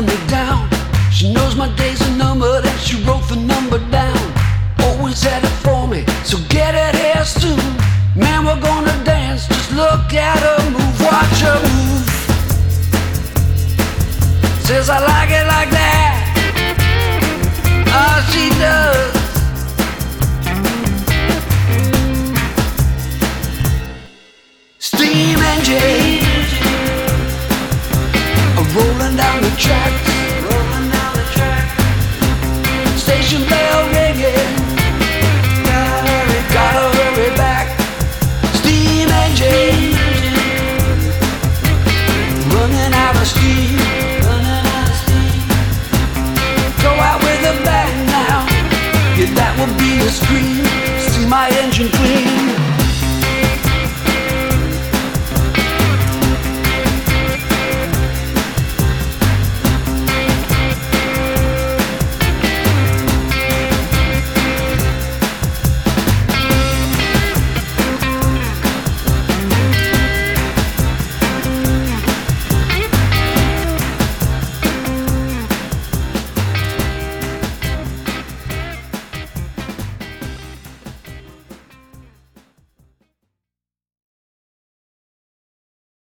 let me down. She knows my days are numbered and she wrote the number down. Always had it for me, so get it here soon. Man, we're gonna dance, just look at her move, watch her move. Says I like it like that. Oh, she does. Steam engine rolling down the track, rolling down the track. Station bell ringing, gotta hurry back. Steam engine running out of steam, running out of steam. Go out with a bang now, yeah, that would be a scream. See my engine clean.